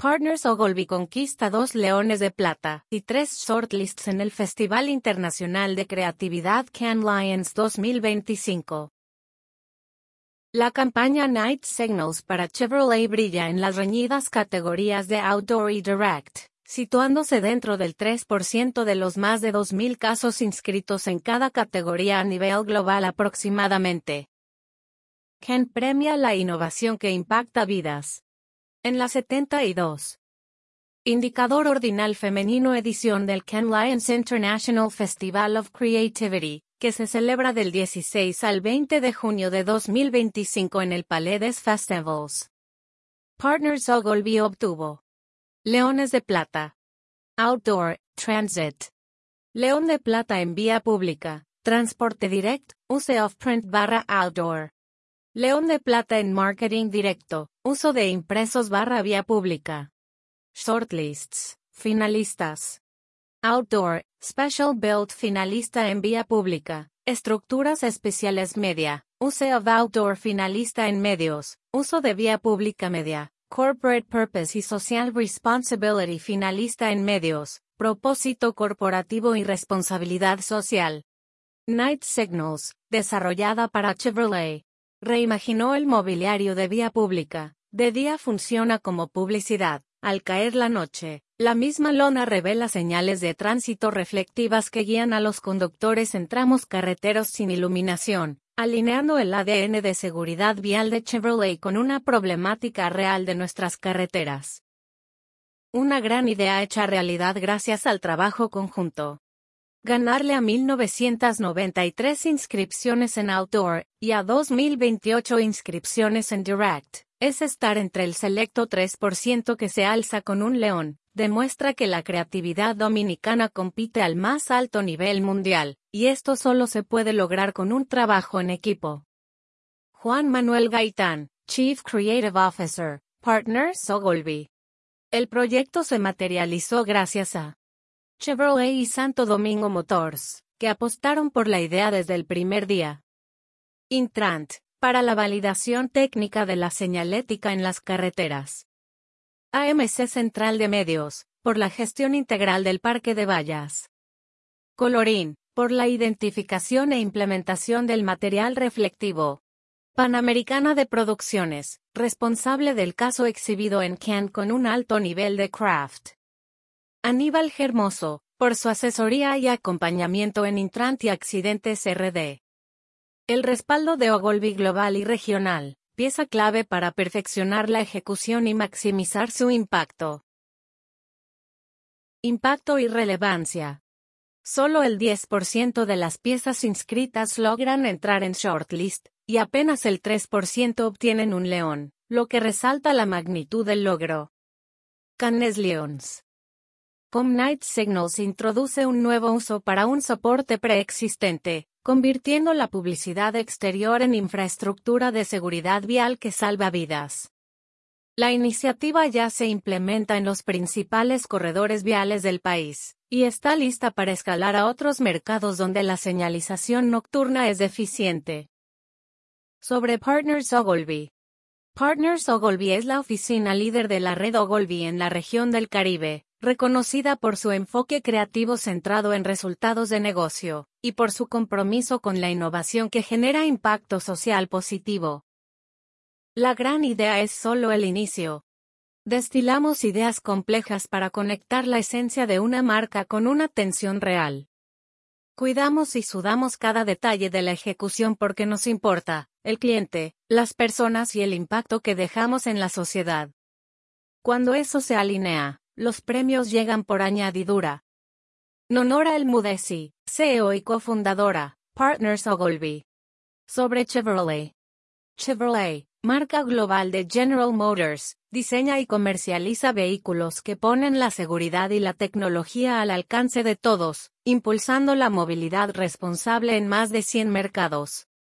Partners Ogilvy conquista 2 Leones de Plata y 3 shortlists en el Festival Internacional de Creatividad Cannes Lions 2025. La campaña Night Signals para Chevrolet brilla en las reñidas categorías de Outdoor y Direct, situándose dentro del 3% de los más de 2.000 casos inscritos en cada categoría a nivel global aproximadamente. Cannes premia la innovación que impacta vidas. En la 72. Indicador Ordinal Femenino edición del Cannes Lions International Festival of Creativity, que se celebra del 16 al 20 de junio de 2025 en el Palais des Festivals. Partners Ogilvy obtuvo Leones de Plata. Outdoor, Transit. León de Plata en vía pública, transporte direct, use of print/outdoor. León de Plata en marketing directo, uso de impresos vía pública. Shortlists, finalistas. Outdoor, Special Build finalista en vía pública, estructuras especiales media, use of outdoor finalista en medios, uso de vía pública media, Corporate Purpose y Social Responsibility finalista en medios, propósito corporativo y responsabilidad social. Night Signals, desarrollada para Chevrolet. Reimaginó el mobiliario de vía pública, de día funciona como publicidad, al caer la noche, la misma lona revela señales de tránsito reflectivas que guían a los conductores en tramos carreteros sin iluminación, alineando el ADN de seguridad vial de Chevrolet con una problemática real de nuestras carreteras. Una gran idea hecha realidad gracias al trabajo conjunto. Ganarle a 1.993 inscripciones en Outdoor, y a 2.028 inscripciones en Direct, es estar entre el selecto 3% que se alza con un león, demuestra que la creatividad dominicana compite al más alto nivel mundial, y esto solo se puede lograr con un trabajo en equipo. Juan Manuel Gaitán, Chief Creative Officer, Partners Ogilvy. El proyecto se materializó gracias a Chevrolet y Santo Domingo Motors, que apostaron por la idea desde el primer día. Intrant, para la validación técnica de la señalética en las carreteras. AMC Central de Medios, por la gestión integral del parque de vallas. Colorín, por la identificación e implementación del material reflectivo. Panamericana de Producciones, responsable del caso exhibido en Cannes con un alto nivel de craft. Aníbal Hermoso, por su asesoría y acompañamiento en Intrant y Accidentes RD. El respaldo de Ogilvy global y regional, pieza clave para perfeccionar la ejecución y maximizar su impacto. Impacto y relevancia. Solo el 10% de las piezas inscritas logran entrar en shortlist, y apenas el 3% obtienen un león, lo que resalta la magnitud del logro. Cannes Lions. Night Signals introduce un nuevo uso para un soporte preexistente, convirtiendo la publicidad exterior en infraestructura de seguridad vial que salva vidas. La iniciativa ya se implementa en los principales corredores viales del país, y está lista para escalar a otros mercados donde la señalización nocturna es deficiente. Sobre Partners Ogilvy. Partners Ogilvy es la oficina líder de la red Ogilvy en la región del Caribe, reconocida por su enfoque creativo centrado en resultados de negocio, y por su compromiso con la innovación que genera impacto social positivo. La gran idea es solo el inicio. Destilamos ideas complejas para conectar la esencia de una marca con una atención real. Cuidamos y sudamos cada detalle de la ejecución porque nos importa, el cliente, las personas y el impacto que dejamos en la sociedad. Cuando eso se alinea, los premios llegan por añadidura. Nonora El Mudesi, CEO y cofundadora, Partners Ogilvy. Sobre Chevrolet. Chevrolet, marca global de General Motors, diseña y comercializa vehículos que ponen la seguridad y la tecnología al alcance de todos, impulsando la movilidad responsable en más de 100 mercados.